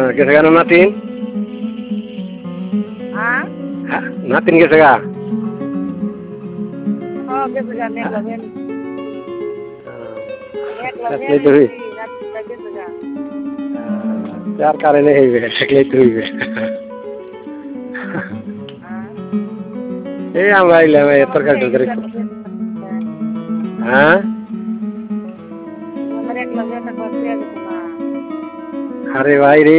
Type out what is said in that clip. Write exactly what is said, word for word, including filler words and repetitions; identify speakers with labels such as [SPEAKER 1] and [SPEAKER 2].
[SPEAKER 1] গেছে কেন নাতিন?
[SPEAKER 2] হ্যাঁ
[SPEAKER 1] নাতিন গেছে গা?
[SPEAKER 2] ও গেছে গা মেঘ লাগেন মেঘ লাগেন
[SPEAKER 1] থাকলেই তো হই
[SPEAKER 2] রাত্রিটা গেছে গা
[SPEAKER 1] যার কারণে হইবে, থাকলেই তো হইবে।
[SPEAKER 2] হ্যাঁ
[SPEAKER 1] এই আমরা আইলাম এই
[SPEAKER 2] আমার
[SPEAKER 1] তরকারি
[SPEAKER 2] মেঘ
[SPEAKER 1] টরকারি।
[SPEAKER 2] লাগেন
[SPEAKER 1] হ্যাঁ
[SPEAKER 2] আমার এক লাগে একটা করতে গেছে না
[SPEAKER 1] আরে ভাই রে